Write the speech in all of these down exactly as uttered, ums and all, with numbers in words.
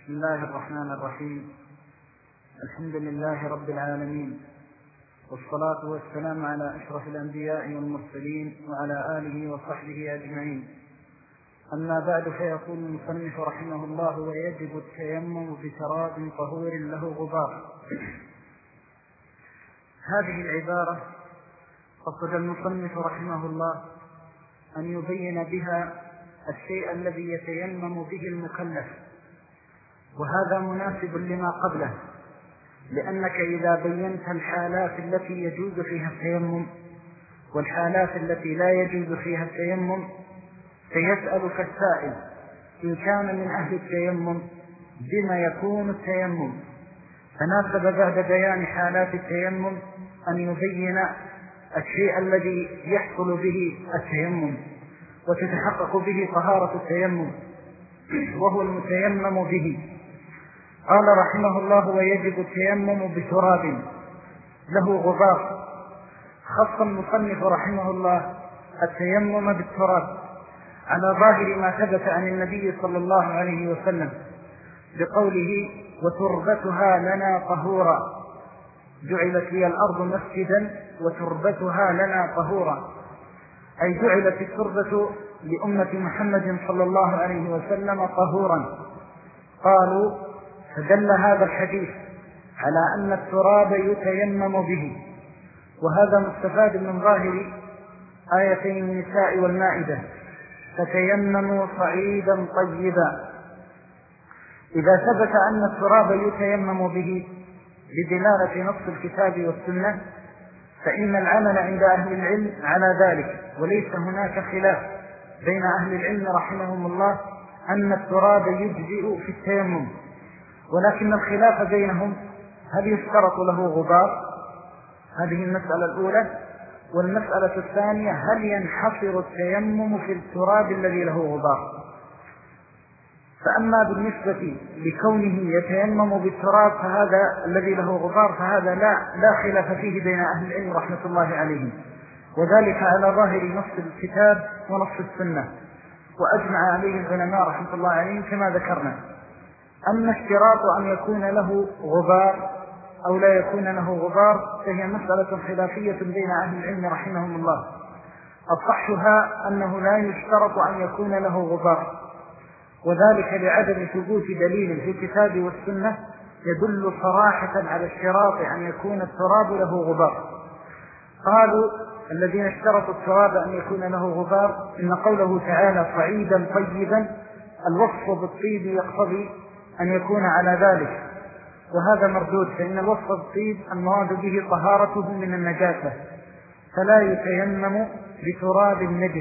بسم الله الرحمن الرحيم. الحمد لله رب العالمين، والصلاة والسلام على أشرف الأنبياء والمرسلين وعلى آله وصحبه أجمعين. أما بعد، فيقول المصنف رحمه الله: ويجب التيمم بتراب طهور له غبار. هذه العبارة قصد المصنف رحمه الله أن يبين بها الشيء الذي يتيمم به المكلف، وهذا مناسب لما قبله، لأنك إذا بينت الحالات التي يجوز فيها التيمم والحالات التي لا يجوز فيها التيمم، فيسألك السائل إن كان من أهل التيمم بما يكون التيمم، فناسب بعد بيان حالات التيمم أن يبين الشيء الذي يحصل به التيمم وتتحقق به طهارة التيمم، وهو المتيمم به. قال رحمه الله: ويجب التيمم بتراب له غبار. خص المصنف رحمه الله التيمم بالتراب على ظاهر ما ثبت عن النبي صلى الله عليه وسلم بقوله: وتربتها لنا طهورا، جعلت لي الأرض مسجدا وتربتها لنا طهورا، أي جعلت التربة لأمة محمد صلى الله عليه وسلم طهورا. قالوا: فدل هذا الحديث على أن التراب يتيمم به، وهذا مستفاد من ظاهر آيتين النساء والمائدة: فتيمموا صعيدا طيبا. إذا ثبت أن التراب يتيمم به بدلالة نص الكتاب والسنة، فإن العمل عند أهل العلم على ذلك، وليس هناك خلاف بين أهل العلم رحمهم الله أن التراب يجزئ في التيمم، ولكن الخلاف بينهم هل يشترط له غبار؟ هذه المسألة الأولى. والمسألة الثانية: هل ينحصر التيمم في التراب الذي له غبار؟ فأما بالنسبة لكونه يتيمم بالتراب فهذا الذي له غبار فهذا لا, لا خلاف فيه بين أهل العلم رحمة الله عليهم، وذلك على ظاهر نص الكتاب ونص السنة، وأجمع عليه العلماء رحمة الله عليهم كما ذكرنا. أما اشتراط أن يكون له غبار أو لا يكون له غبار فهي مسألة خلافية بين أهل العلم رحمهم الله. أصحها أنه لا يشترط أن يكون له غبار، وذلك لعدم ثبوت دليل في الكتاب والسنة يدل صراحة على اشتراط أن يكون التراب له غبار. قالوا الذين اشترطوا التراب أن يكون له غبار إن قوله تعالى صعيدا طيبا الوصف بالطيب يقتضي أن يكون على ذلك، وهذا مردود، فإن الوصف بالطيب المراد به طهارته من النجاسة، فلا يتيمم بتراب النجس.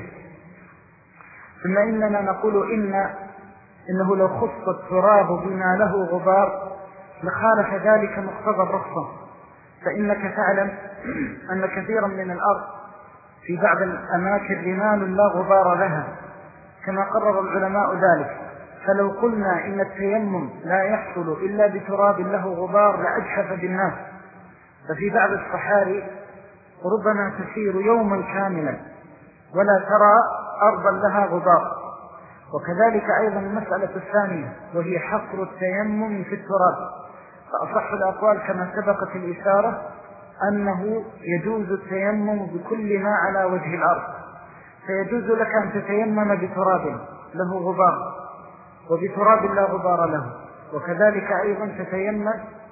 ثم إننا نقول إن إنه لو خص التراب بما له غبار لخالف ذلك مقتضى الرخصة، فإنك تعلم أن كثيرا من الأرض في بعض الأماكن رمال لا غبار لها كما قرر العلماء ذلك، فلو قلنا إن التيمم لا يحصل إلا بتراب له غبار لأجحف بالناس. ففي بعض الصحاري ربما تسير يوما كاملا ولا ترى أرضا لها غبار. وكذلك أيضا المسألة الثانية وهي حصر التيمم في التراب، فأصح الأقوال كما سبقت الإشارة أنه يجوز التيمم بكل ما على وجه الأرض، فيجوز لك أن تتيمم بتراب له غبار وبتراب لا غبار له، وكذلك أيضا تتيمم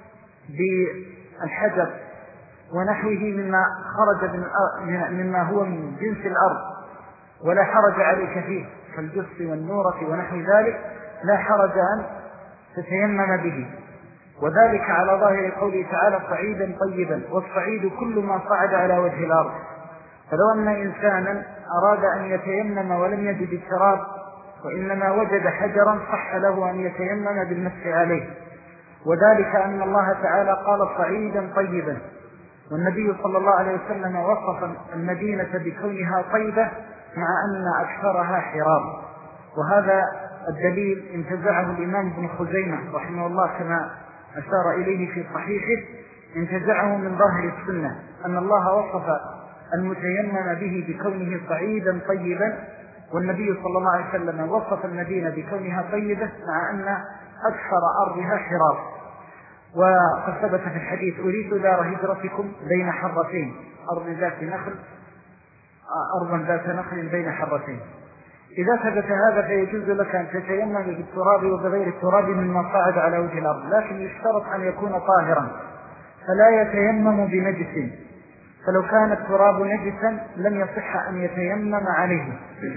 بالحجر ونحوه مما خرج مما هو من جنس الأرض ولا حرج عليك فيه كالجص والنورة ونحو ذلك، لا حرج أن تتيمم به، وذلك على ظاهر قوله تعالى صعيدا طيبا، والصعيد كل ما صعد على وجه الأرض. فلو أن إنسانا أراد أن يتيمم ولم يجد التراب وإنما وجد حجرا صح له أن يتيمم بالمسح عليه، وذلك أن الله تعالى قال صعيدا طيبا، والنبي صلى الله عليه وسلم وصف المدينة بكونها طيبة مع أن أكثرها حرام. وهذا الدليل انتزعه الإمام ابن خزيمة رحمه الله كما أشار إليه في صحيحه، انتزعه من ظاهر السنة أن الله وصف المتيمم به بكونه صعيدا طيبا، والنبي صلى الله عليه وسلم وصف المدينة بكونها طيبة مع أن أكثر أرضها حراب. وقد ثبت في الحديث أريد دار هجرتكم بين حرتين، أرض ذات نخل أرضا ذات نخل بين حرتين. إذا ثبت هذا فيجوز لك أن تتيمم بالتراب وبغير التراب مما صعد على وجه الأرض، لكن يشترط أن يكون طاهرا فلا يتيمم بنجس، فلو كان التراب نجسا لم يصح أن يتيمم عليه.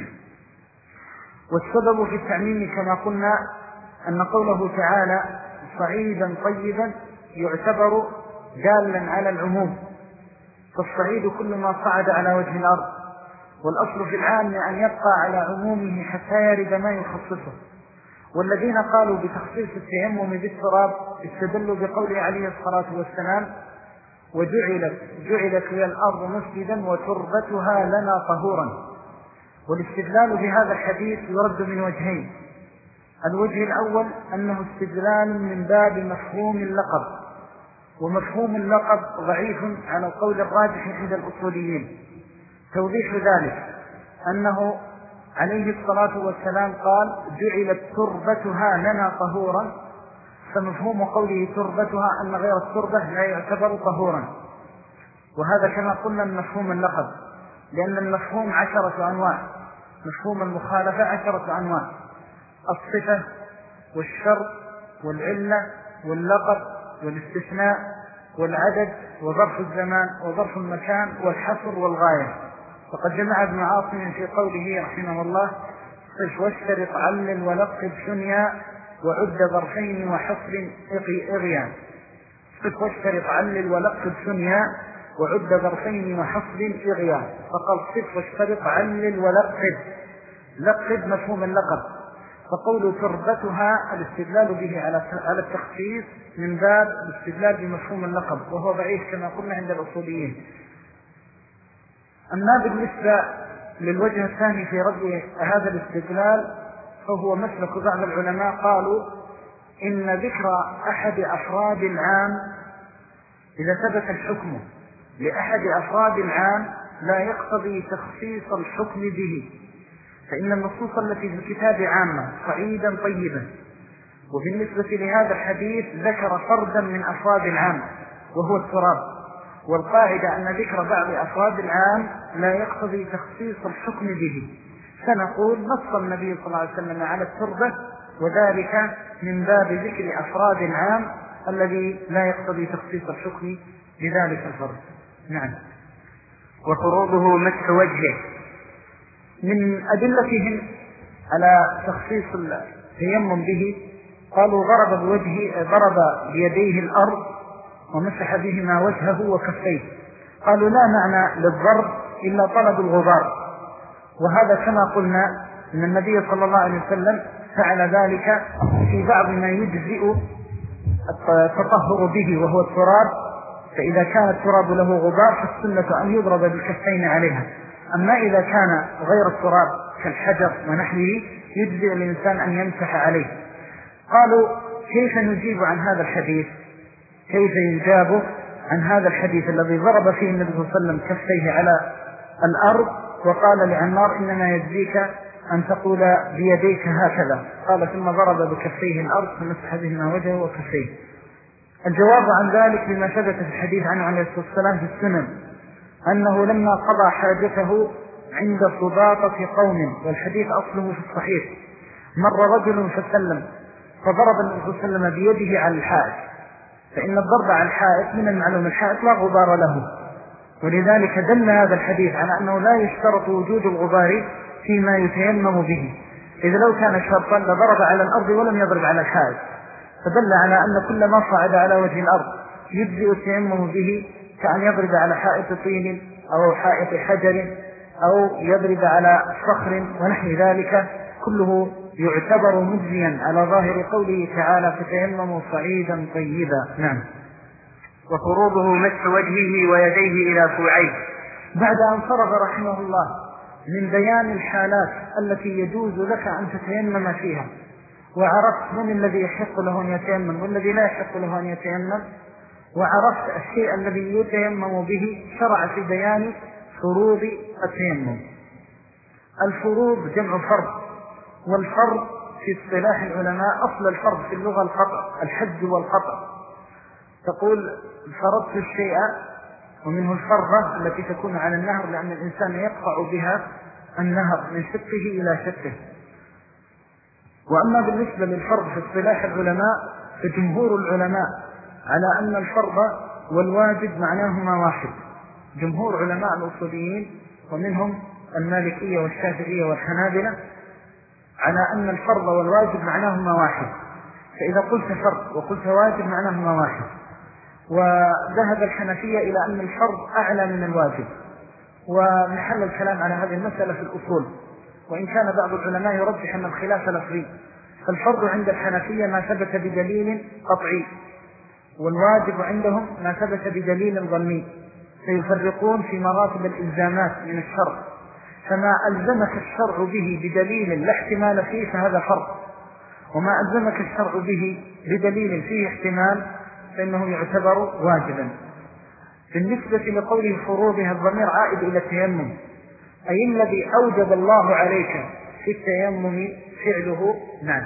والسبب في التعميم كما قلنا أن قوله تعالى صعيدا طيبا يعتبر دالا على العموم، فالصعيد كل ما صعد على وجه الأرض، والأصل في العام أن يبقى على عمومه حتى يرد ما يخصصه. والذين قالوا بتخصيص التيمم بالتراب استدلوا بقوله عليه الصلاة والسلام وجعلت جعلت لي الأرض مسجدا وتربتها لنا طهورا. والاستدلال بهذا الحديث يرد من وجهين: الوجه الأول أنه استدلال من باب مفهوم اللقب، ومفهوم اللقب ضعيف على القول الراجح عند الأصوليين. توضيح ذلك أنه عليه الصلاة والسلام قال جعلت تربتها لنا طهورا، فمفهوم قوله تربتها أن غير التربة لا يعتبر طهورا، وهذا كما قلنا مفهوم اللقب، لأن المفهوم عشرة أنواع، مفهوم المخالفة عشرة أنواع: الصفة والشرط والعلة واللقب والاستثناء والعدد وظرف الزمان وظرف المكان والحصر والغاية. فقد جمع ابن عاصم في قوله رحمه الله صف واشترط علل ولقب ثنيا وعد ظرفين وحصر إغيان. صف واشترط علل ولقب ثنيا وعد ظرفين وحصر إغيان، فقال صف واشترط علل ولقب، لقب مفهوم اللقب. فقول تربتها الاستدلال به على التخصيص من باب الاستدلال بمفهوم اللقب، وهو ضعيف كما قلنا عند الأصوليين. أما بالنسبة للوجه الثاني في رد هذا الاستدلال فهو مسلك بعض العلماء، قالوا إن ذكر أحد أفراد العام إذا ثبت الحكم لأحد أفراد العام لا يقتضي تخصيص الحكم به، فإن النصوص التي في الكتاب عامة صعيدا طيبا، وبالنسبة لهذا الحديث ذكر فردا من أفراد العام وهو التراب، والقاعدة أن ذكر بعض أفراد العام لا يقتضي تخصيص الحكم به، فنقول نص النبي صلى الله عليه وسلم على التربة، وذلك من باب ذكر أفراد العام الذي لا يقتضي تخصيص الحكم بذلك الفرد. نعم. وفروضه مسح وجهه. من أدلتهم على تخصيص التيمم به قالوا ضرب بوجهه ضرب بيديه الأرض ومسح بهما وجهه وكفيه. قالوا لا معنى للضرب إلا طلب الغبار، وهذا كما قلنا أن النبي صلى الله عليه وسلم فعل ذلك في بعض ما يجزئ التطهر به وهو التراب، فإذا كان التراب له غبار فالسنة أن يضرب بالكفين عليها. أما إذا كان غير التراب كالحجر ونحوه يجزئ الإنسان أن يمسح عليه. قالوا كيف نجيب عن هذا الحديث؟ كيف يجاب عن هذا الحديث الذي ضرب فيه النبي صلى الله عليه وسلم كفيه على الأرض وقال لعمار إنما يجزيك أن تقول بيديك هكذا، قال ثم ضرب بكفيه الأرض فمسح بهما وجهه وكفيه. الجواب عن ذلك بما ثبت في الحديث عنه عليه الصلاة والسلام في السنن أنه لما قضى حاجته عند صباطة قوم، والحديث أصله في الصحيح، مر رجل فسلم فضرب النبي صلى الله عليه وسلم بيده على الحائط، فإن الضرب على الحائط من المعلوم الحائط لا غبار له، ولذلك دل هذا الحديث على أنه لا يشترط وجود الغبار فيما يتيمم به، إذا لو كان شرطا لضرب على الأرض ولم يضرب على الحائط، فدل على أن كل ما صعد على وجه الأرض يجزئ التيمم به، كأن يضرب على حائط طين أو حائط حجر أو يضرب على صخر ونحو ذلك، كله يعتبر مجزيا على ظاهر قوله تعالى فتيمموا صعيدا طيبا. نعم. وفروضه مسح وجهه ويديه إلى كوعيه. بعد أن فرغ رحمه الله من بيان الحالات التي يجوز لك أن تتيمم فيها، وعرفت من الذي يحق له أن يتيمم والذي لا يحق له أن يتيمم، وعرفت الشيء الذي يتيمم به، شرع في بيان فروض التيمم. الفروض جمع فرض، والفرض في في اصطلاح العلماء أصل الفرض في اللغة الخطأ، الحج والخطأ. تقول فرضت الشيء، ومنه الفرضة التي تكون على النهر لأن الإنسان يقطع بها النهر من شقه إلى شقه. وأما بالنسبة للفرض في اصطلاح العلماء فجمهور العلماء على أن الفرض والواجب معناهما واحد. جمهور علماء الأصوليين ومنهم المالكية والشافعية والحنابلة على أن الفرض والواجب معناهما واحد. فإذا قلت فرض وقلت واجب معناهما واحد. وذهب الحنفية إلى أن الفرض أعلى من الواجب، ومحل الكلام على هذه المسألة في الأصول، وإن كان بعض العلماء يرجح أن الخلاف لفظي. فالفرض عند الحنفية ما ثبت بدليل قطعي، والواجب عندهم ما ثبت بدليل ظني، فيفرقون في مراتب الإلزامات من الشرع. فما ألزمك الشرع به بدليل لا احتمال فيه فهذا فرض، وما ألزمك الشرع به بدليل فيه احتمال فإنه يعتبر واجبا. بالنسبة لقوله فروضها الضمير عائد إلى التيمم، أي الذي أوجب الله عليك في التيمم فعله. نعم.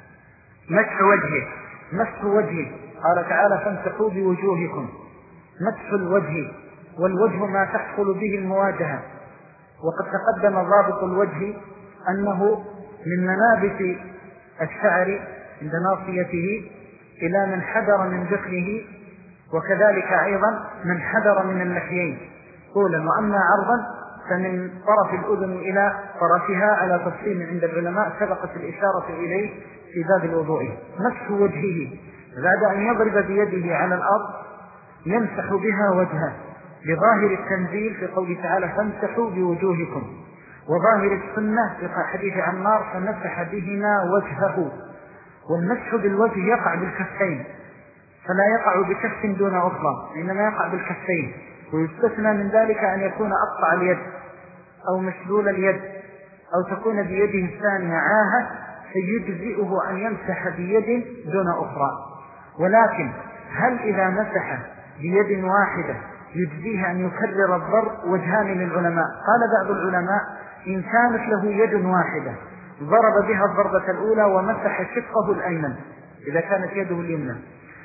مسح وجهه، مسح وجهه، قال تعالى فامسحوا بوجوهكم. مسح الوجه، والوجه ما تحصل به المواجهة، وقد تقدم ضابط الوجه أنه من منابت الشعر عند ناصيته إلى من حدر من ذكره، وكذلك أيضا من حدر من اللحيين طولا، وأما عرضا فمن طرف الأذن إلى طرفها على تفصيل عند العلماء سبقت الإشارة إليه في باب الوضوء. مسح وجهه بعد أن يضرب بيده على الأرض يمسح بها وجهه، لظاهر التنزيل في قوله تعالى فامسحوا بوجوهكم، وظاهر السنة في حديث عمار فمسح بهما وجهه. والمسح بالوجه يقع بالكفين، فلا يقع بكف دون أخرى، إنما يقع بالكفين. ويستثنى من ذلك أن يكون أقطع اليد أو مشلول اليد أو تكون بيده الثانية عاهة، فيجزئه أن يمسح بيد دون أخرى. ولكن هل إذا مسح بيد واحدة يجزيه أن يكرر الضرب؟ وجهان للعلماء. قال بعض العلماء إن كانت له يد واحدة ضرب بها الضربة الأولى ومسح شقه الأيمن إذا كانت يده اليمنى،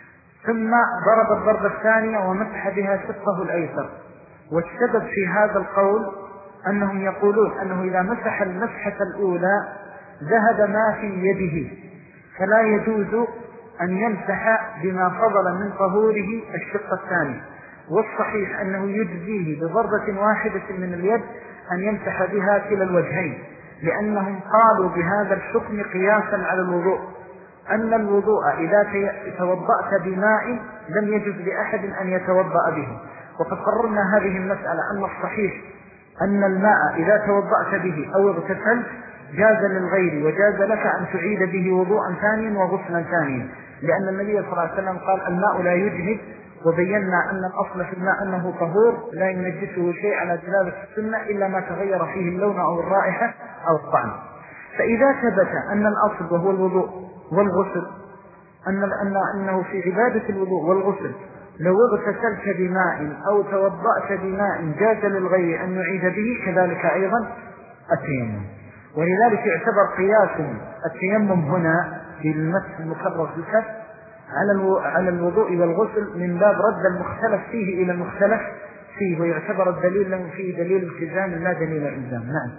ثم ضرب الضربة الثانية ومسح بها شقه الأيسر. والسبب في هذا القول أنهم يقولون أنه إذا مسح المسحة الأولى ذهب ما في يده، فلا يجوز أن يمسح بما فضل من طهوره الشق الثاني. والصحيح أنه يجزيه بضربة واحدة من اليد أن يمسح بها كلا الوجهين، لأنهم قالوا بهذا الحكم قياسا على الوضوء أن الوضوء إذا توضأت بماء لم يجوز لأحد أن يتوضأ به. وقد قررنا هذه المسألة أن الصحيح أن الماء إذا توضأت به أو اغتسلت جاز للغير، وجاز لك أن تعيد به وضوءا ثانيا وغسلا ثانيا، لأن النبي صلى الله عليه وسلم قال الماء لا يجهد، وبينا أن الأصل في الماء أنه طهور لا ينجسه شيء على دلالة السنة إلا ما تغير فيه اللون أو الرائحة أو الطعم. فإذا ثبت أن الأصل وهو الوضوء والغسل أن أن أنه في عبادة الوضوء والغسل لو اغتسلت بماء أو توضأت بماء جاز للغير أن يعيد به، كذلك أيضا التيمم. ولذلك يعتبر قياس التيمم هنا بالمسح المكرر في الكف على على الوضوء والغسل من باب رد المختلف فيه إلى المختلف فيه، ويعتبر الدليل له فيه دليل التزام لا دليل الإلزام. نعم.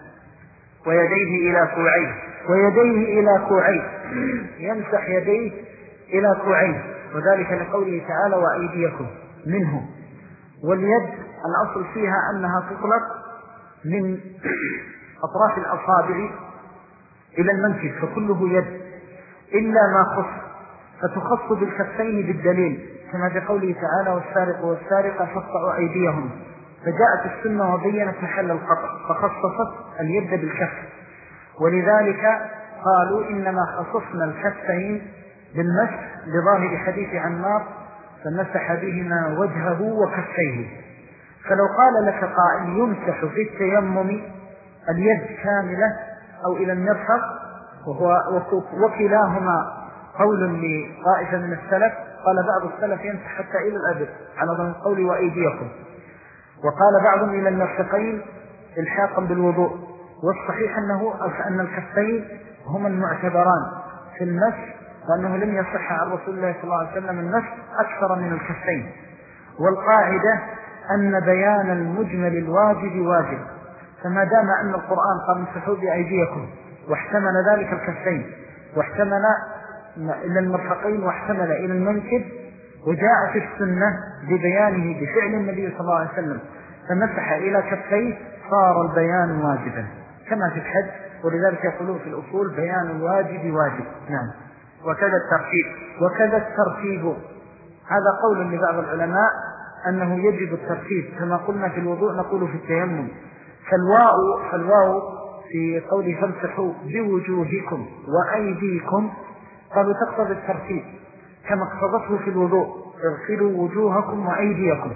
ويديه إلى كوعيه، ويديه إلى كوعيه، يمسح يديه إلى كوعيه، وذلك لقوله تعالى وأيديكم منه. واليد الأصل فيها أنها تطلق من أطراف الأصابع إلى المنكب، فكله يد إلا ما خص، فتخص بالكفين بالدليل كما في قوله تعالى والسارق والسارقة فاقطعوا أيديهم، فجاءت السنة وبينت محل القطع فخصصت اليد بالكف. ولذلك قالوا إنما خصصنا الكفين بالمسح لظاهر حديث عمار فمسح بهما وجهه وكفيه. فلو قال لك قائل يمسح في التيمم اليد كاملة أو إلى المرفق، وهو وكلاهما قول لطائفة من السلف، قال بعض السلف يمسح حتى إلى الأبد على ضمن قول وأيديكم، وقال بعضهم إلى المرفقين الحاقا بالوضوء. والصحيح أنه أن الكفين هما المعتبران، في المسح وأنه لم يصح عن رسول الله صلى الله عليه وسلم المسح أكثر من الكفين. والقاعدة أن بيان المجمل الواجب واجب، فما دام أن القرآن قال امسحوا بأيديكم واحتمل ذلك الكفين واحتمل إلى المرفقين واحتمل إلى المنكب، وجاءت السنة ببيانه بفعل النبي صلى الله عليه وسلم فمسح إلى كفيه، صار البيان واجبا كما في الحج. ولذلك يقولون في الأصول بيان الواجب واجب. نعم. وكذا الترتيب وكذا الترتيب هذا قول لبعض العلماء أنه يجب الترتيب، كما قلنا في الوضوء نقول في التيمم. فالواو, فالواو في قوله فامسحوا بوجوهكم وأيديكم قالوا تقتضي الترتيب كما اقتضته في الوضوء اغسلوا وجوهكم وأيديكم.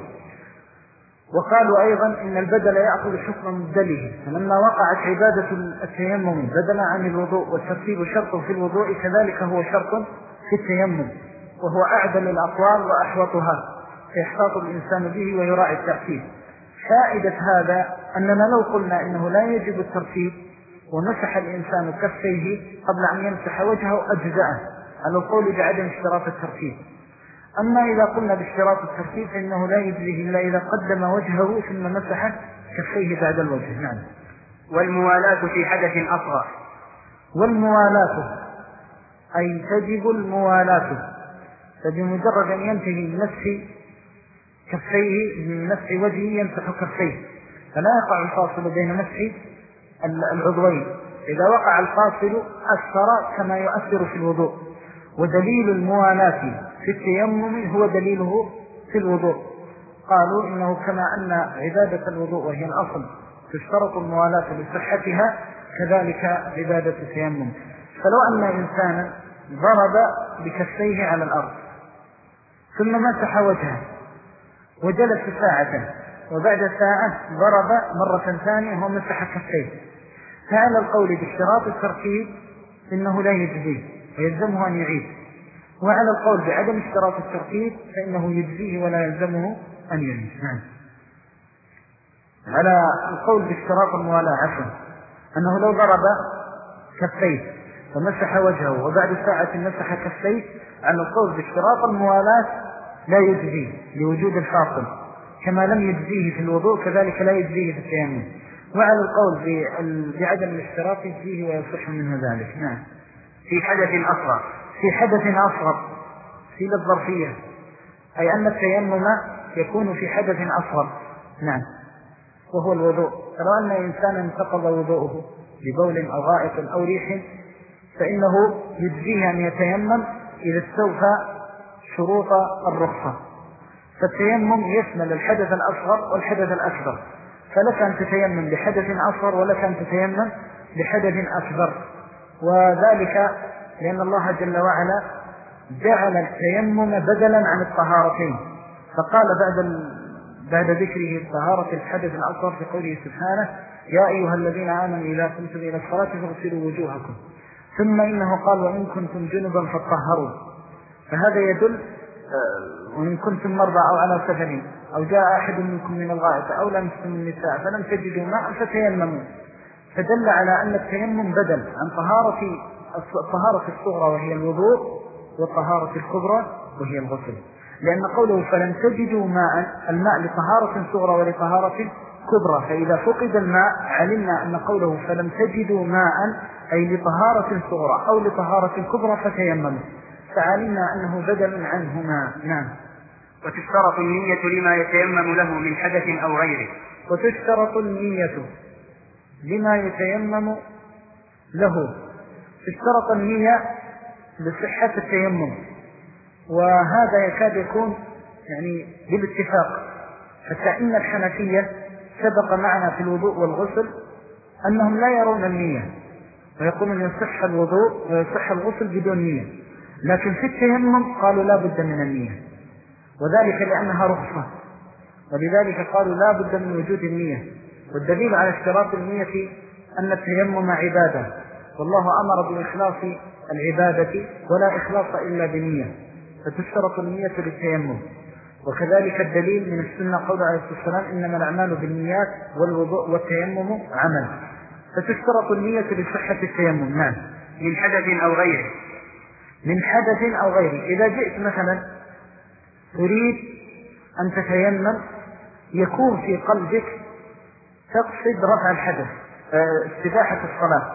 وقالوا أيضا إن البدل يأخذ حكم مبدله، فلما وقعت عبادة التيمم بدلا عن الوضوء والترتيب شرط في الوضوء كذلك هو شرط في التيمم، وهو أعدل الأقوال وأحوطها فيحتاط الإنسان به ويراعي الترتيب. فائدة هذا أننا لو قلنا إنه لا يجب الترتيب ومسح الإنسان كفيه قبل أن يمسح وجهه أجزاءه على القول بعدم اشتراط الترتيب. أما إذا قلنا باشتراط الترتيب فإنه لا يجزيه إلا إذا قدم وجهه ثم مسح كفيه بعد الوجه. نعم. والموالاة في حدث أصغر. والموالاة أي تجب الموالاة، فبمجرد أن ينتهي من مسح كفيه من مسح وجهه يمسح كفيه، فلا يقع الفاصل بين مسح العضوين. إذا وقع الفاصل أثر كما يؤثر في الوضوء. ودليل الموالاة في التيمم هو دليله في الوضوء. قالوا إنه كما أن عبادة الوضوء وهي الأصل تشترط الموالاة لصحتها كذلك عبادة التيمم. فلو أن إنسانا ضرب بكفيه على الأرض ثم مسح وجهه وجلس ساعة وبعد ساعة ضرب مرة ثانية ومسح كفيه، فعلى القول باشتراط الترتيب إنه لا يجزيه ويلزمه أن يعيد، وعلى القول بعدم اشتراط الترتيب فإنه يجزيه ولا يلزمه أن يعيد. نعم. على القول باشتراط الموالاة عفوا أنه لو ضرب كفيه ومسح وجهه وبعد ساعة مسح كفيه، على القول باشتراط الموالاة لا يجزيه لوجود الفاصل، كما لم يجزيه في الوضوء كذلك لا يجزيه في التيمم. وعلى القول بعدم الاشتراط يجزيه ويصح منه ذلك. نعم. في حدث أصغر. في حدث أصغر في الظرفية، أي أن التيمم يكون في حدث أصغر. نعم. وهو الوضوء. فلو أن إنسانا انتقض وضوءه ببول أو غائط أو ريح فإنه يجزيه أن يتيمم إذا استوفى شروط الرخصة. فالتيمم يشمل الحدث الأصغر والحدث الأكبر، فلك أن تتيمم لحدث أصغر ولك أن تتيمم لحدث أكبر. وذلك لأن الله جل وعلا جعل التيمم بدلا عن الطهارتين، فقال بعد بعد ذكره طهارة الحدث الأصغر في قوله سبحانه يا أيها الذين آمنوا إذا قمتم إلى الصلاة فاغسلوا وجوهكم، ثم إنه قال وإن كنتم جنبا فطهروا. فهذا يدل وإن كنتم مرضى أو على سفر أو جاء أحد منكم من الغائط أو لمستم النساء فلم تجدوا ماء فتيمموا، فدل على أن التيمم بدل عن طهارة الطهارة الصغرى وهي الوضوء والطهارة الكبرى وهي الغسل. لأن قوله فلم تجدوا ماء، الماء لطهارة صغرى ولطهارة كبرى، فإذا فقد الماء علمنا أن قوله فلم تجدوا ماء أي لطهارة صغرى أو لطهارة كبرى فتيمموا، فعلمنا أنه بدل عنهما. نعم. وتشترط النية لما يتيمم له من حدث أو غيره. وتشترط النية لما يتيمم له. تشترط النية لصحة التيمم، وهذا يكاد يكون يعني بالاتفاق، حتى إن الحنفية سبق معنا في الوضوء والغسل أنهم لا يرون النية ويقولون يصح الوضوء ويصح الغسل بدون نية، لكن في التيمم قالوا لا بد من النية، وذلك لأنها رخصة، ولذلك قالوا لا بد من وجود النية. والدليل على اشتراط النية أن التيمم عبادة، والله أمر بإخلاص العبادة ولا إخلاص إلا بنية، فتشترط النية للتيمم. وكذلك الدليل من السنة قول عليه الصلاة والسلام إنما الأعمال بالنيات والوضوء والتيمم عمل، فتشترط النية لصحة التيمم. نعم. من حدث أو غيره. من حدث أو غيره. إذا جئت مثلا تريد أن تتيمم يكون في قلبك تقصد رفع الحدث استباحة الصلاة،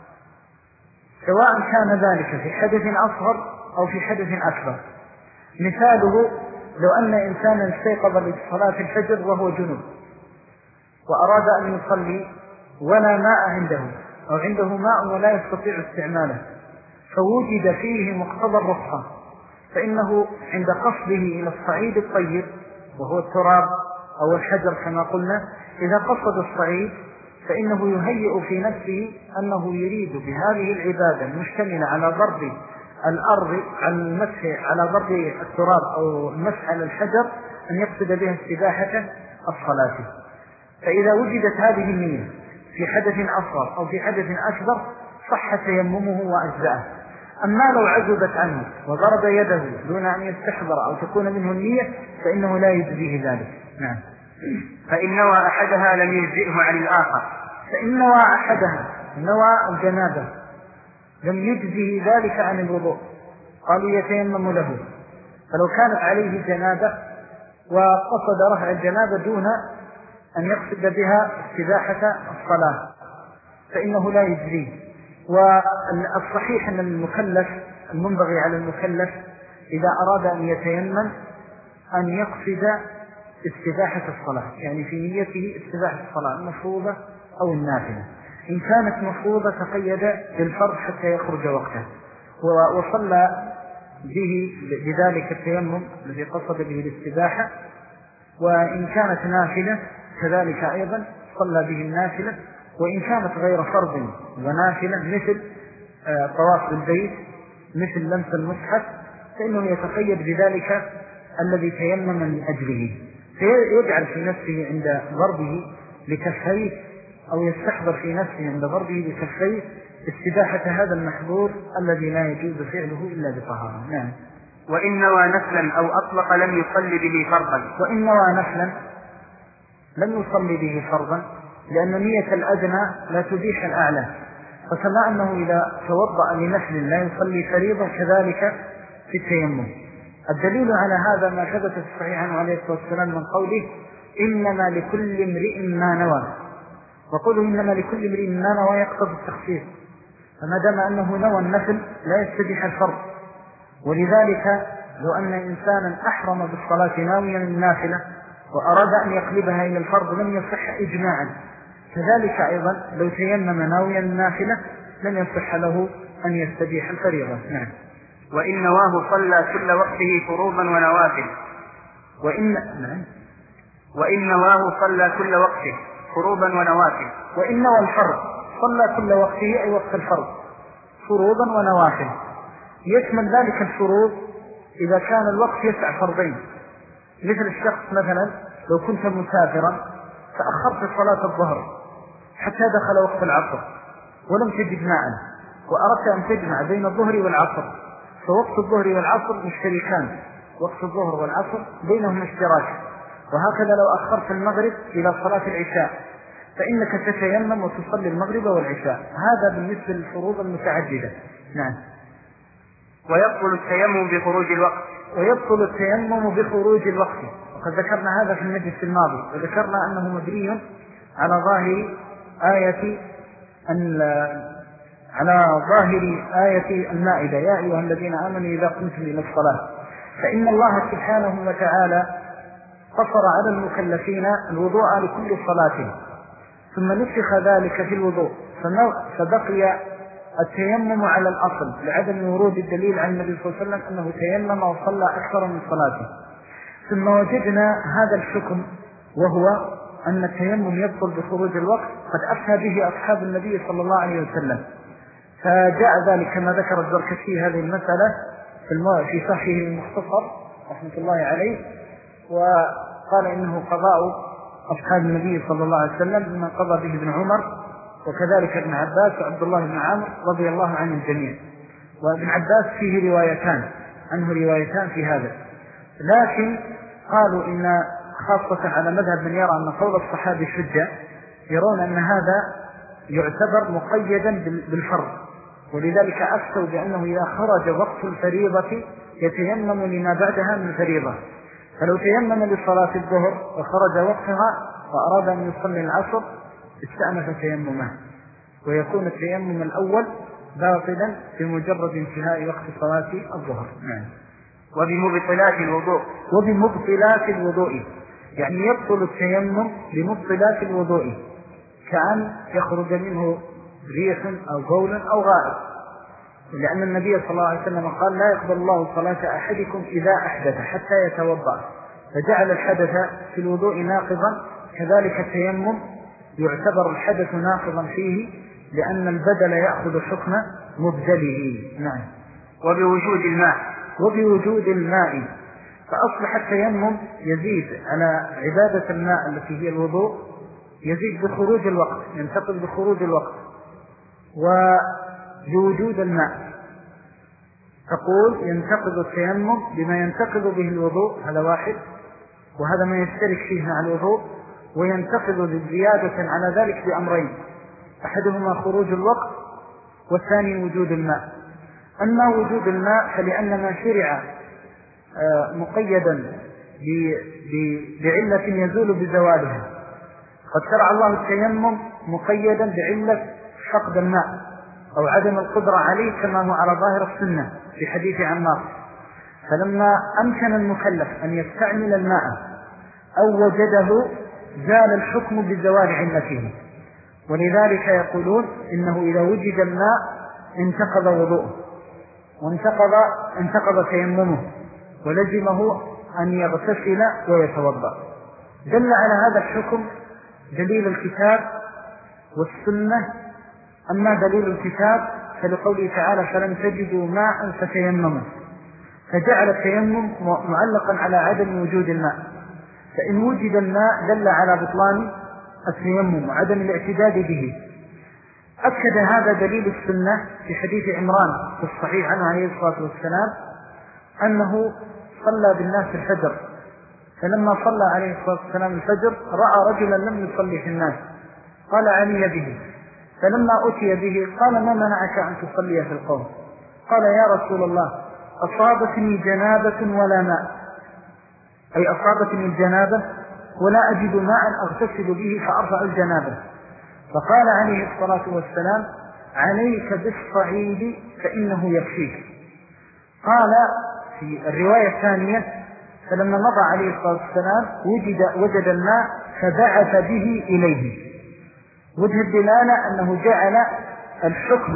سواء كان ذلك في حدث أصغر أو في حدث أكبر. مثاله لو أن إنسانا استيقظ لصلاة الفجر وهو جنوب وأراد أن يصلي ولا ماء عنده أو عنده ماء ولا يستطيع استعماله، فوجد فيه مقتضى الرخصة، فإنه عند قصده إلى الصعيد الطيب وهو التراب أو الحجر كما قلنا، إذا قصد الصعيد فإنه يهيئ في نفسه أنه يريد بهذه العبادة المشتملة على ضرب الأرض على المسح على ضرب التراب أو المسح على الحجر أن يقصد بها استباحة الصلاة. فإذا وجدت هذه النية في حدث أصغر أو في حدث أكبر صح تيممه وأجزأه. أما لو عزبت عنه وضرب يده دون أن يستحضر أو تكون منه النية فإنه لا يجزيه ذلك. نعم. فإن نوى أحدها لم يجزئه عن الآخر. فإن نوى أحدها نوى الجنابة لم يجزه ذلك عن الوضوء، قالوا يتيمم له. فلو كانت عليه جنابة وقصد رفع الجنابة دون أن يقصد بها استباحة الصلاة فإنه لا يجزيه. والصحيح أن المكلف المنبغي على المكلف إذا أراد أن يتيمم أن يقصد استباحة الصلاة، يعني في نيته استباحة الصلاة المفروضة أو النافلة. إن كانت مفروضة تقيد بالفرض حتى يخرج وقته وصلى به بذلك التيمم الذي قصد به الاستباحة، وإن كانت نافلة كذلك أيضا صلى به النافلة، وإن كانت غير فرض ونافلة مثل طواف البيت مثل لمس المصحف فإنه يتقيد بذلك الذي تيمم من أجله، فيجعل في نفسه عند ضربه لكفيه أو يستحضر في نفسه عند ضربه لكفيه استباحة هذا المحظور الذي لا يجوز فعله إلا بطهارة. نعم. وإن نوى نفلا أو أطلق لم يصلي به فرضا. وإن نوى نفلا لم يصلي به فرضا لأن نية الأدنى لا تبيح الأعلى، فكما أنه إذا توضأ لنفل لا يصلي فريضا كذلك في التيمم. الدليل على هذا ما ثبت في الصحيح عنه عليه الصلاة والسلام من قوله إنما لكل امرئ ما نوى، وقوله إنما لكل امرئ ما نوى يقتضي التخصيص، فما دام أنه نوى النفل لا يستبيح الفرض. ولذلك لو أن إنسانا أحرم بالصلاة ناويا النافلة وأراد أن يقلبها إلى الفرض لم يصح إجماعا، كذلك أيضا لو تيمم ناويا النافلة لم يصح له أن يستبيح الفريضة. نعم. وإن نواه صلى كل وقته فروضا ونوافل. وإن نعم. وإن نواه صلى كل وقته فروضا ونوافل. وإن نوى الفرض صلى كل وقته أي وقت الفرض فروضا ونوافل. يشمل ذلك الفروض إذا كان الوقت يسع فرضين، مثل الشخص مثلا لو كنت مسافرا فأخرت صلاة الظهر حتى دخل وقت العصر ولم تجد ماء وأردت أن تجمع بين الظهر والعصر، فوقت الظهر والعصر مشتركان، وقت الظهر والعصر بينهم اشتراك. وهكذا لو أخرت المغرب إلى صلاة العشاء فإنك تتيمم وتصلي المغرب والعشاء. هذا بالنسبة للفروض المتعددة. نعم. ويبطل التيمم بخروج الوقت. ويبطل التيمم بخروج الوقت، وقد ذكرنا هذا في المجلس الماضي، وذكرنا أنه مبني على ظاهر آية أن على ظاهر آية المائدة يا أيها الذين آمنوا إذا قمتم إلى الصلاة، فإن الله سبحانه وتعالى قصر على المكلفين الوضوء لكل صلاة ثم نسخ ذلك في الوضوء فبقي التيمم على الأصل لعدم ورود الدليل عن النبي صلى الله عليه وسلم أنه تيمم وصلى أكثر من صلاته. ثم وجدنا هذا الحكم وهو أن التيمم يبطل بخروج الوقت قد أفتى به أصحاب النبي صلى الله عليه وسلم، فجاء ذلك كما ذكر الزركشي هذه المسألة في صحيحه المختصر رحمة الله عليه، وقال إنه قضاء أصحاب النبي صلى الله عليه وسلم مما قضى به ابن عمر وكذلك ابن عباس وعبد الله بن عامر رضي الله عن الجميع. وابن عباس فيه روايتان عنه روايتان في هذا، لكن قالوا إن خاصة على مذهب من يرى أن قول الصحابي حجة يرون أن هذا يعتبر مقيدا بالفرض ولذلك أفتوا بأنه إذا خرج وقت الفريضة يتيمم لما بعدها من فريضة، فلو تيمم لصلاة الظهر وخرج وقتها وأراد أن يصلي العصر استأنف تيممه، ويكون التيمم الأول باطلا بمجرد انتهاء وقت صلاة الظهر. نعم. وبمبطلات الوضوء وبمبطلات الوضوء يعني يبطل التيمم بمبطلات الوضوء، كأن يخرج منه ريح أو بول أو غائط، لأن النبي صلى الله عليه وسلم قال لا يقبل الله صلاة أحدكم إذا أحدث حتى يتوضأ، فجعل الحدث في الوضوء ناقضا، كذلك التيمم يعتبر الحدث ناقضا فيه لأن البدل يأخذ حكم مبدله. نعم. وبوجود الماء وبوجود الماء فأصبح التيمم يزيد على عبادة الماء التي هي الوضوء، يزيد بخروج الوقت، ينتقل بخروج الوقت وبوجود الماء. تقول ينتقض التيمم بما ينتقض به الوضوء، هذا واحد، وهذا ما يشترك فيه مع الوضوء، وينتقض زيادة على ذلك بأمرين، أحدهما خروج الوقت والثاني وجود الماء. أما وجود الماء فلأن ما شرع مقيدا بعلة يزول بزوالها، قد شرع الله التيمم مقيدا بعلة فقد الماء أو عدم القدرة عليه كما هو على ظاهر السنة في حديث عمار، فلما أمكن المكلف أن يستعمل الماء أو وجده زال الحكم بزوال علته، ولذلك يقولون إنه إذا وجد الماء انتقض وضوءه وانتقض انتقض تيممه ولزمه أن يغتسل ويتوضأ. دل على هذا الحكم دليل الكتاب والسنة. أما دليل الكتاب فلقوله تعالى فلم تجدوا ماء فتيمموا، فجعل التيمم معلقا على عدم وجود الماء، فإن وجد الماء دل على بطلان التيمم وعدم الاعتداد به. أكد هذا دليل السنة في حديث عمران في الصحيح عنه عليه الصلاة والسلام أنه صلى بالناس الفجر، فلما صلى عليه الصلاة والسلام الفجر رأى رجلا لم يصلي في الناس، قال علي به، فلما أتي به قال ما منعك أن تصلي في القوم؟ قال يا رسول الله أصابتني جنابة ولا ماء، أي أصابتني الجنابة ولا أجد ماء أغتسل به فأرفع الجنابة. فقال عليه الصلاة والسلام عليك بالصعيد فإنه يكفيك. قال في الرواية الثانية فلما مضى عليه الصلاة والسلام وجد, وجد الماء فبعث به إليه. وجه الدلالة أنه جعل الحكم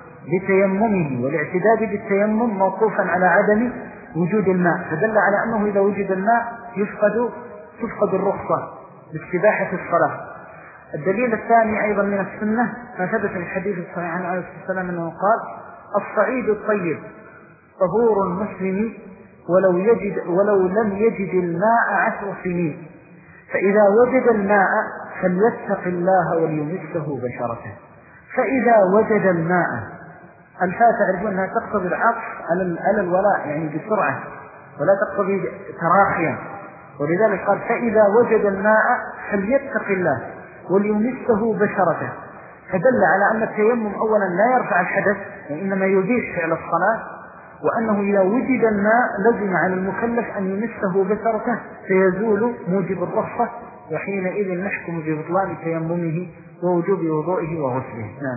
بتيممه والاعتداد بالتيمم موقوفا على عدم وجود الماء، فدل على أنه إذا وجد الماء يفقد تفقد الرخصة باستباحة الصلاة. الدليل الثاني أيضا من السنة ما ثبت في الحديث الصحيح عن عليه الصلاة والسلام أنه قال الصعيد الطيب طهور المسلم ولو, يجد ولو لم يجد الماء عشر سنين، فإذا وجد الماء فليتق الله وليمسه بشرته. فإذا وجد الماء الفاء تعرفون أنها تقتضي العطف على الولاء، يعني بسرعة ولا تقتضي تراخيا، ولذلك قال فإذا وجد الماء فليتق الله وليمسه بشرته، فدل على أن التيمم أولا لا يرفع الحدث وإنما يزيل فعل الصلاة، وأنه إذا وجد الماء لزم على المكلف أن يمسه بشرته فيزول موجب الرخصة، وحينئذ نحكم ببطلان تيممه ووجوب وضوئه وغسله. نعم.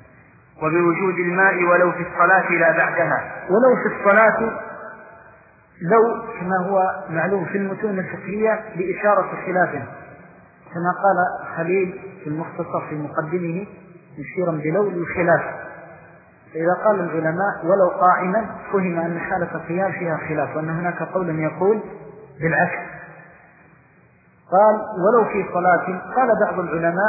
وبوجود الماء ولو في الصلاة لا بعدها، ولو في الصلاة لو كما هو معلوم في المتون الفقهية لإشارة خلافه، كما قال خليل في المختصر في مقدمه مشيرا بلو الخلاف، فإذا قال العلماء ولو قائما فهم أن حالة القيام فيها خلاف، وأن هناك قول يقول بالعكس. قال ولو في صلاة قال بعض العلماء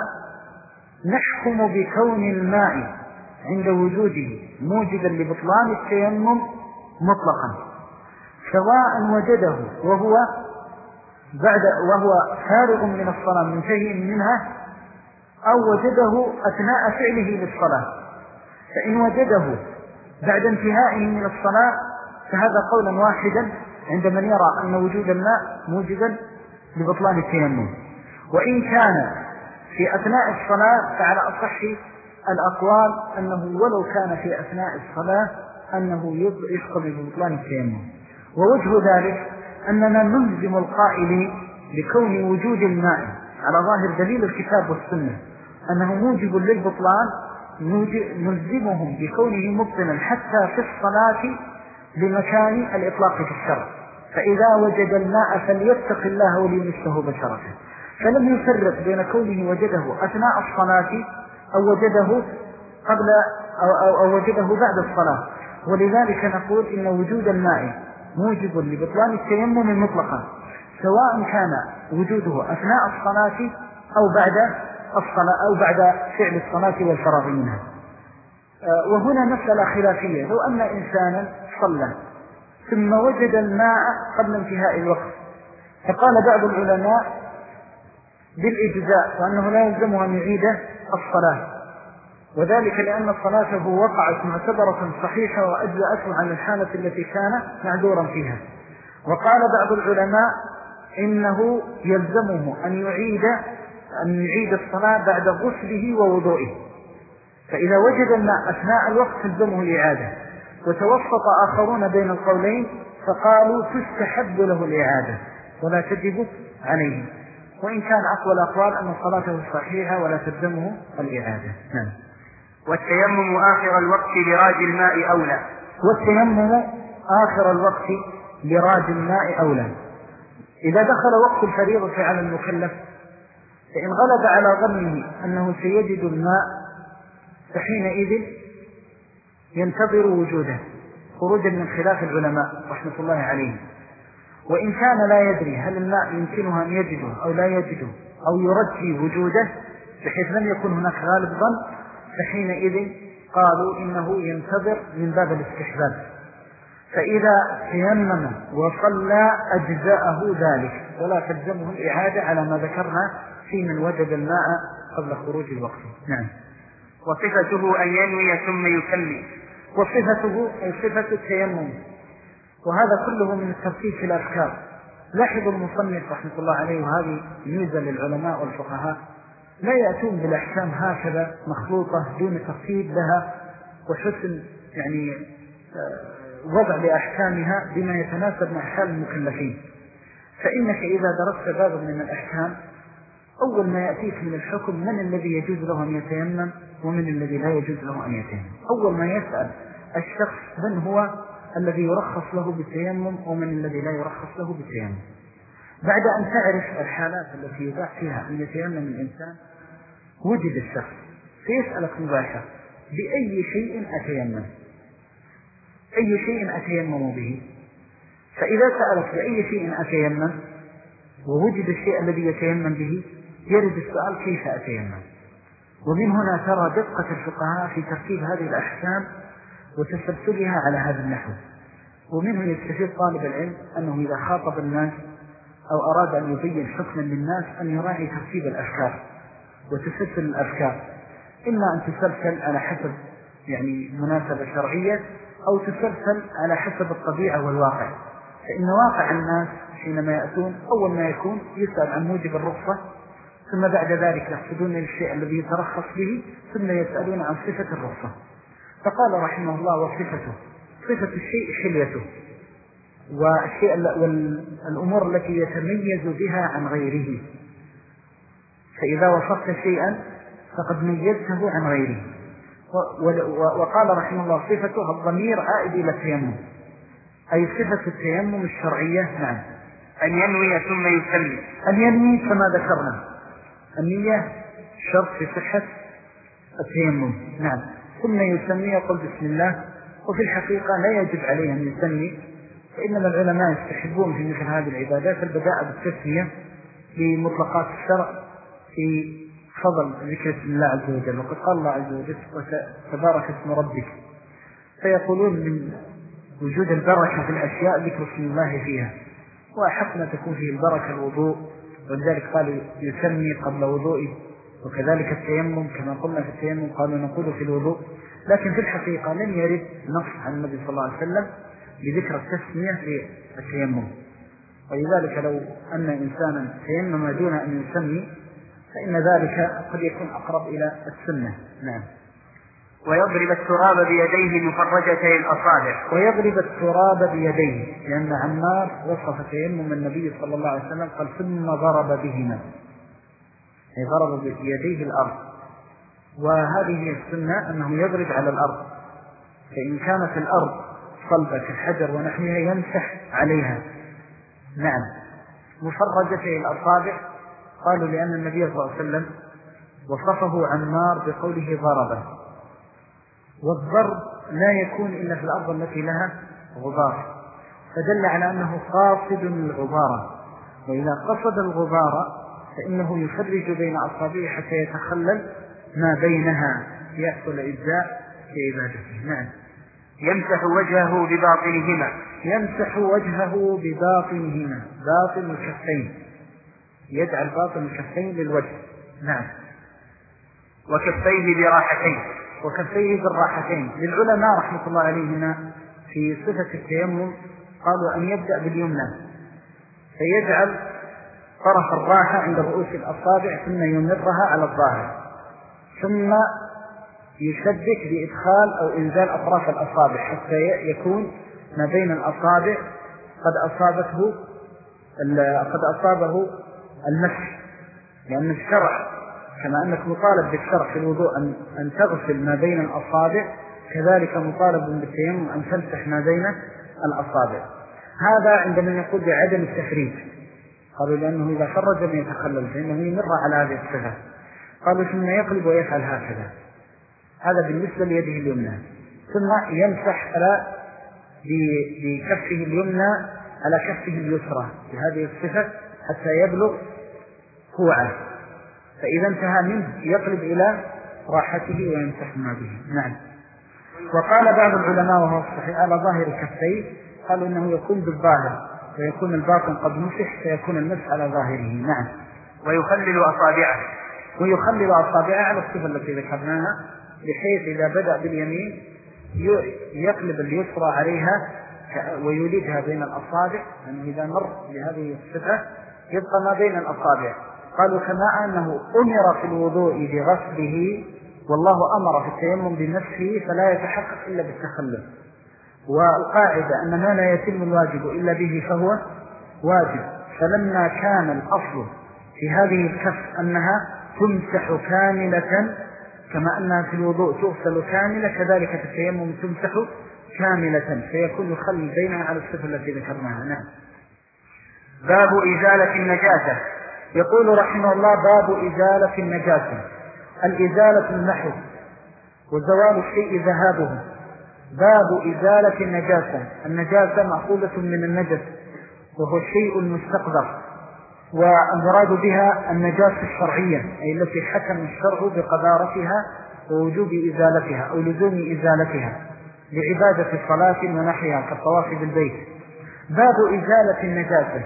نحكم بكون الماء عند وجوده موجبا لبطلان التيمم مطلقا، سواء وجده وهو بعد وهو فارغ من الصلاة منتهي منها أو وجده أثناء فعله للصلاة. فإن وجده بعد انتهائه من الصلاة فهذا قولا واحدا عند من يرى أن وجود الماء موجبا لبطلان التيمم، وإن كان في أثناء الصلاة فعلى أصح الأقوال أنه ولو كان في أثناء الصلاة أنه يسقط ببطلان التيمم. ووجه ذلك أننا نلزم القائلين لكون وجود الماء على ظاهر دليل الكتاب والسنة أنه موجب للبطلان، نلزمهم بكونه مبطلا حتى في الصلاة لمكان الإطلاق في الشرع. فإذا وجد الماء فليتق الله وليمسه بشرته، فلم يفرق بين كونه وجده أثناء الصلاة أو وجده قبل أو, أو, أو وجده بعد الصلاة. ولذلك نقول إن وجود الماء موجب لبطلان التيمم مطلقا، سواء كان وجوده أثناء الصلاة أو بعد الصلاة أو بعد فعل الصلاة والفراغ منها. وهنا مسألة خلافية، لو أن إنسانا صلى ثم وجد الماء قبل انتهاء الوقت، فقال بعض العلماء بالإجزاء وأنه لا يلزمه أن يعيد الصلاة، وذلك لأن صلاته وقعت معتبرة صحيحة وأجزأته عن الحالة التي كان معذورا فيها. وقال بعض العلماء إنه يلزمه أن يعيد أن يعيد الصلاة بعد غسله ووضوئه، فإذا وجد الماء أثناء الوقت تلزمه الإعادة. وتوسط آخرون بين القولين فقالوا تستحب له الإعادة ولا تجب عليه، وإن كان أقوى الأقوال أن صلاته صحيحة ولا تلزمه الإعادة. نعم. والتيمم آخر الوقت لراج الماء أولى. والتيمم آخر الوقت لراج الماء أولى. إذا دخل وقت الفريضة على المكلف فإن غلب على ظنه أنه سيجد الماء فحينئذ ينتظر وجوده خروجا من خلاف العلماء رحمة الله عليهم. وإن كان لا يدري هل الماء يمكنه أن يجده أو لا يجده أو يرجي وجوده بحيث لم يكن هناك غالب ظن، فحينئذ قالوا إنه ينتظر من باب الاستحباب، فإذا تيمم وصلى أجزاءه ذلك ولا تلزمه الإعادة على ما ذكرنا في من وجد الماء قبل خروج الوقت. نعم. وصفته أن ينوي ثم يكمل. وصفته أي صفة التيمم، وهذا كله من الترتيب في الأذكار. لاحظوا المصنف رحمة الله عليه، وهذه ميزة للعلماء والفقهاء، لا يأتون بالأحكام هكذا مخلوطة دون ترتيب لها وحسن يعني وضع لأحكامها بما يتناسب مع حال المكلفين. فإنك إذا درست بابا من الأحكام أول ما يأتيك من الحكم من الذي يجوز له أن يتيمم ومن الذي لا يجوز له أن يتيمم. أول ما يسأل الشخص من هو الذي يرخص له بالتيمم ومن الذي لا يرخص له بالتيمم. بعد أن تعرف الحالات التي يباح فيها أن يتيمم الإنسان وجد الشخص فيسألك مباشرة بأي شيء أتيمم، أي شيء أتيمم به. فإذا سألك بأي شيء أتيمم ووجد الشيء الذي يتيمم به يرد السؤال كيف أتيمم. ومن هنا ترى دقة الفقهاء في ترتيب هذه الأحكام وتسلسلها على هذا النحو. ومنه يستفيد طالب العلم أنه إذا خاطب الناس أو أراد أن يبين حكما للناس أن يراعي ترتيب الأفكار وتسلسل الأفكار، إما أن تسلسل على حسب يعني مناسبة شرعية أو تسلسل على حسب الطبيعة والواقع. فإن واقع الناس حينما يأتون أول ما يكون يسأل عن موجب الرخصة، ثم بعد ذلك يقصدون للشيء الذي يترخص به، ثم يسألون عن صفة الرخصة. فقال رحمه الله وصفته، صفة الشيء حليته والشيء والأمور التي يتميز بها عن غيره. فإذا وصفت شيئا فقد ميزته عن غيره. وقال رحمه الله صفته الضمير عائد إلى التيمم، أي صفة التيمم الشرعية. نعم. أن ينوي ثم يسمي. أن ينوي كما ذكرنا، النية شرط في صحة التيمم. نعم. ثم يسمي يقول بسم الله. وفي الحقيقة لا يجب عليه أن يسمي، فإنما العلماء يستحبون في مثل هذه العبادات البداء بالتسمية لمطلقات الشرع في فضل ذكر اسم الله عز وجل. وقد قال الله عز وجل تبارك اسم ربك، فيقولون من وجود البركة في الأشياء ذكر اسم الله فيها، وأحق ما تكون فيه البركة الوضوء، ولذلك قال يسمي قبل وضوئه. وكذلك التيمم كما قلنا في التيمم قالوا نقول في الوضوء. لكن في الحقيقة لم يرد نص عن النبي صلى الله عليه وسلم بذكر التسمية للتيمم. ولذلك لو أن إنسانا تيمم دون أن يسمي فإن ذلك قد يكون أقرب إلى السنة. نعم. ويضرب التراب بيديه مفرجتي الأصابع. ويضرب التراب بيديه، لأن عمار وصف تيمم النبي صلى الله عليه وسلم قال ثم ضرب بهما، يعني ضرب بيديه الأرض. وهذه هي السنة، أنه يضرب على الأرض، فإن كانت الأرض صلبة كالحجر ونحوها يمسح عليها. نعم. مفرجتي الأصابع قالوا لأن النبي صلى الله عليه وسلم وصفه عمار بقوله ضربه، والضرب لا يكون إلا في الأرض التي لها غبار، فدل على أنه قاصد للغبارة، وإذا قصد الغبارة فإنه يفرج بين أصابعه حتى يتخلل ما بينها يحصل إجزاء في عبادته. نعم. يمسح وجهه بباطنهما. يمسح وجهه بباطنهما، باطن الكفين، يجعل باطن الكفين للوجه. نعم. وكفيه براحتين. وكفيه بالراحتين. للعلماء رحمة الله عليهما في صفة التيمم قالوا أن يبدأ باليمنى فيجعل طرف الراحة عند رؤوس الأصابع ثم يمرها على الظاهر، ثم يشبك بإدخال أو إنزال أطراف الأصابع حتى يكون ما بين الأصابع قد أصابته قد أصابه المسح، لأن الشرع كما أنك مطالب بالشرع في الوضوء أن, أن تغسل ما بين الأصابع، كذلك مطالب بالتيمم أن تمسح ما بين الأصابع. هذا عندما يقول بعدم التفريج قالوا لأنه إذا فرج من يتخلل فإنه يمر على هذه الصفة. قالوا ثم يقلب ويفعل هكذا. هذا بالنسبة ليده اليمنى. ثم يمسح على بكفه اليمنى على كفه اليسرى بهذه الصفة حتى يبلغ كوعه، فإذا انتهى منه يقلب إلى راحته ويمسح ما به. نعم. وقال بعض العلماء وهو الصحيح على ظاهر كفيه، قالوا إنه يكون بالظاهر ويكون الباطن قد مسح فيكون المسح على ظاهره. نعم. ويخلل أصابعه. ويخلل أصابعه على الصفة التي ذكرناها، بحيث إذا بدأ باليمين يقلب اليسرى عليها ويولدها بين الأصابع، يعني إذا مر بهذه الصفة يبقى ما بين الأصابع. قالوا كما أنه أمر في الوضوء بغسله والله أمر في التيمم بنفسه فلا يتحقق إلا بالتخلل، والقاعدة أن ما لا يتم الواجب إلا به فهو واجب، فلما كان الأصل في هذه الكف أنها تمسح كاملة كما أنها في الوضوء تغسل كاملة، كذلك في التيمم تمسح كاملة، فيكون يخلل بينها على الصفة التي ذكرناها. نعم. باب إزالة النجاسة. يقول رحمه الله باب إزالة النجاسة. الإزالة المحو وزوال الشيء ذهابه. باب إزالة النجاسة. النجاسة مأخوذة من النجس وهو الشيء المستقذر، والمراد بها النجاسة الشرعية أي التي حكم الشرع بقذارتها ووجوب إزالتها أو لزوم إزالتها لعبادة الصلاة ونحيها كالطواف بالبيت. باب إزالة النجاسة.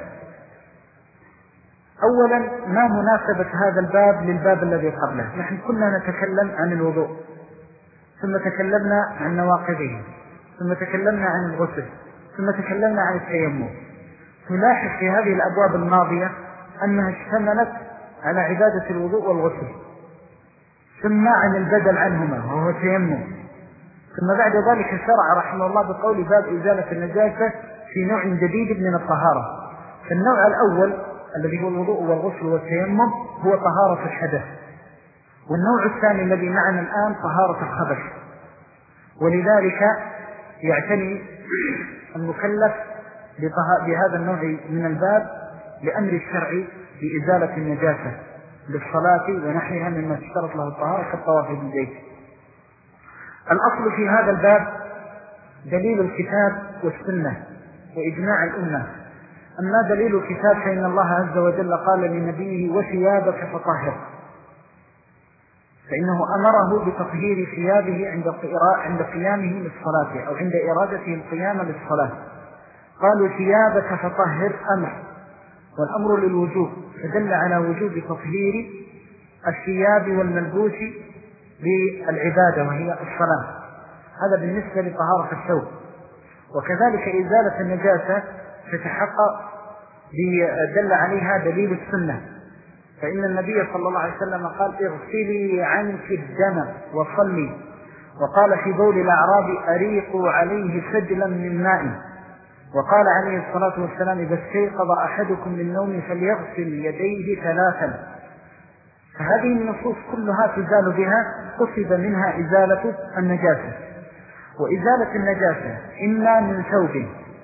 أولا ما مناسبة هذا الباب للباب الذي قبله؟ نحن كنا نتكلم عن الوضوء ثم تكلمنا عن نواقضه ثم تكلمنا عن الغسل ثم تكلمنا عن التيمم. تلاحظ في هذه الأبواب الماضية أنها اشتملت على عبادة الوضوء والغسل، ثم عن البدل عنهما وهو التيمم، ثم بعد ذلك شرع رحمه الله بقول باب إزالة النجاسة في نوع جديد من الطهارة. فالنوع الأول الذي هو الوضوء والغسل والتيمم هو طهارة الحدث، والنوع الثاني الذي معنا الآن طهارة الخبث. ولذلك يعتني المكلف بهذا النوع من الباب لأمر الشرع بإزالة النجاسة للصلاة ونحيها مما تشترط له الطهارة كالطواف بالبيت. الأصل في هذا الباب دليل الكتاب والسنة وإجماع الأمة. أما دليل الكتاب فإن الله عز وجل قال لنبيه وثيابك فطهر، فإنه أمره بتطهير ثيابه عند عند قيامه للصلاة أو عند إرادته القيام للصلاة. قالوا ثيابك فطهر أمر، والأمر للوجوب، فدل على وجوب تطهير الثياب والملبوس بالعبادة وهي الصلاة. هذا بالنسبة لطهارة الثوب. وكذلك إزالة النجاسة تتحقق دل عليها دليل السنة، فإن النبي صلى الله عليه وسلم قال اغسلي عنك الدم وصلي. وقال في بول الأعراب أريقوا عليه سجلا من ماء. وقال عليه الصلاة والسلام إذا استيقظ أحدكم من النوم فليغسل يديه ثلاثا. فهذه النصوص كلها تزال بها، قصد منها إزالة النجاسة. وإزالة النجاسة إما من ثوب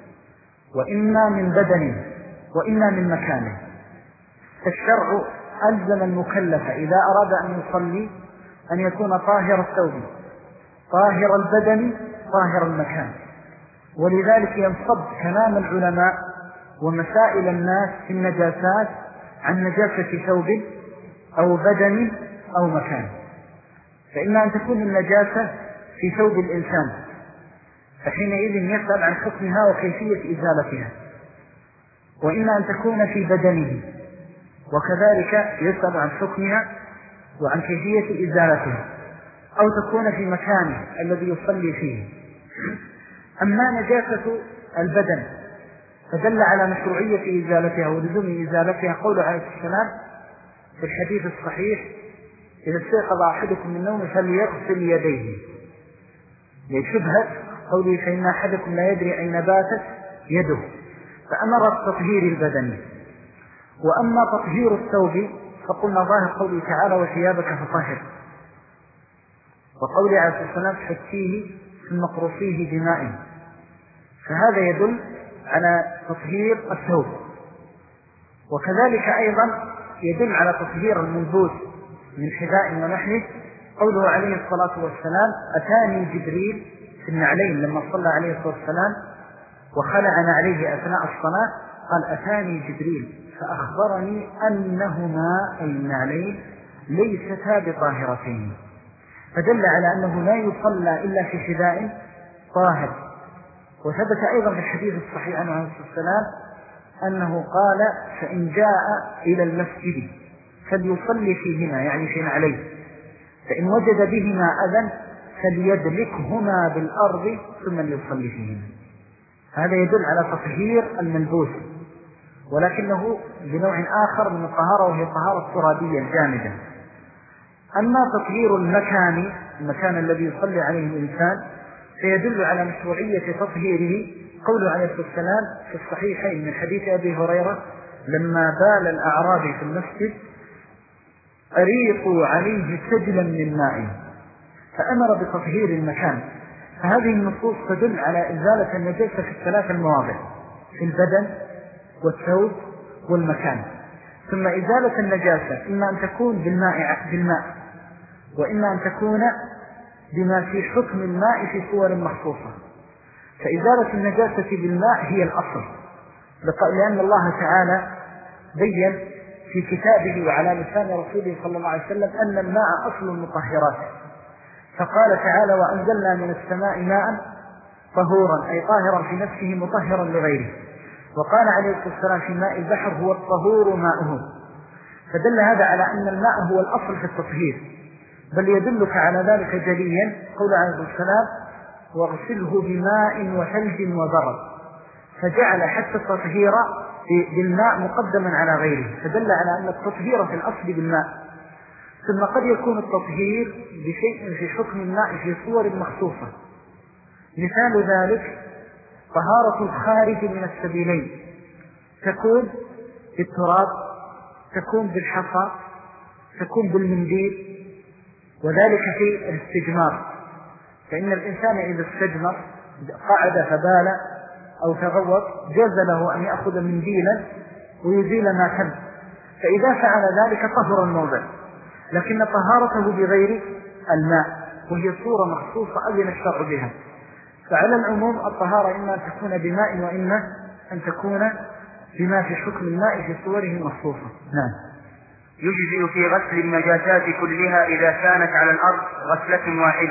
وإما من بدن وإما من مكان. فالشرع ألزم المكلف إذا أراد أن يصلي أن يكون طاهر الثوب طاهر البدن طاهر المكان. ولذلك ينصب كلام العلماء ومسائل الناس في النجاسات عن نجاسة ثوب أو بدن أو مكان. فإما أن تكون النجاسة في ثوب الإنسان فحينئذ يسأل عن حكمها وكيفية إزالتها، وإما أن تكون في بدنه وكذلك يسأل عن حكمها وعن كيفية إزالتها، أو تكون في مكانه الذي يصلي فيه. أما نجاسة البدن فدل على مشروعية إزالتها ولزوم إزالتها قول عليه السلام في الحديث الصحيح إذا استيقظ أحدكم من النوم فليغسل يديه، لشبهة قوله فإن أحدكم لا يدري أين باتت يده، فأمر التطهير البدني. وأما تطهير الثوب فقلنا ظاهر قوله تعالى وثيابك فطهر، وقوله عليه السلام حكيه ثم اقرصيه بماء، فهذا يدل على تطهير الثوب. وكذلك أيضا يدل على تطهير الملبوس من حذاء ونحوه قوله عليه الصلاة والسلام أتاني جبريل في النعلين لما صلى عليه الصلاة والسلام وخلع عليه أثناء الصلاة، قال أتاني جبريل فأخبرني أنهما أي النعلين ليستا بطاهرتين، فدل على أنه لا يصلى إلا في حذاء طاهر. وثبت أيضا في الحديث الصحيح عنه عليه الصلاة والسلام أنه قال فإن جاء إلى المسجد فليصلي فيهما يعني في نعليه، فإن وجد بهما أذى فليدلكهما بالأرض ثم ليصلي فيهما. هذا يدل على تطهير الملبوس، ولكنه بنوع آخر من الطهارة وهي الطهارة الترابية الجامدة. أما تطهير المكان المكان الذي يصلي عليه الإنسان فيدل على مشروعية تطهيره قوله عليه الصلاة والسلام في الصحيحين من حديث أبي هريرة لما بال الأعرابي في المسجد أريقوا عليه سجلا من ماء، فأمر بتطهير المكان. فهذه النصوص تدل على إزالة النجاسة في الثلاث المواضع في البدن والثوب والمكان. ثم إزالة النجاسة إما أن تكون بالماء, بالماء وإما أن تكون بما في حكم الماء في صور مخصوصة. فإزالة النجاسة بالماء هي الأصل، لأن الله تعالى بين في كتابه وعلى لسان رسوله صلى الله عليه وسلم أن الماء أصل المطهرات، فقال تعالى وأنزلنا من السماء ماء طهورا أي طاهرا في نفسه مطهرا لغيره. وقال عليه الصلاة والسلام في ماء البحر هو الطهور ماؤه، فدل هذا على أن الماء هو الأصل في التطهير. بل يدلك على ذلك جليا قول عليه الصلاة والسلام واغسله بماء وثلج وبرد، فجعل حتى التطهير بالماء مقدما على غيره، فدل على أن التطهير في الأصل بالماء. ثم قد يكون التطهير بشيء في حكم الماء في صور مخصوصة، مثال ذلك طهارة الخارج من السبيلين تكون بالتراب، تكون بالحصى، تكون بالمنديل، وذلك في الاستجمار. فإن الإنسان إذا استجمر قعد فبال أو تغوط جاز له أن يأخذ منديلا ويزيل ما كان، فإذا فعل ذلك طهر الموضع. لكن طهارته بغير الماء وهي صورة مخصوصة أذن الشرع بها. فعلى العموم الطهارة إما أن تكون بماء وإما أن تكون بما في حكم الماء في صوره المخصوصة. نعم. يجزئ في غسل النجاسات كلها إذا كانت على الأرض غسلة واحدة.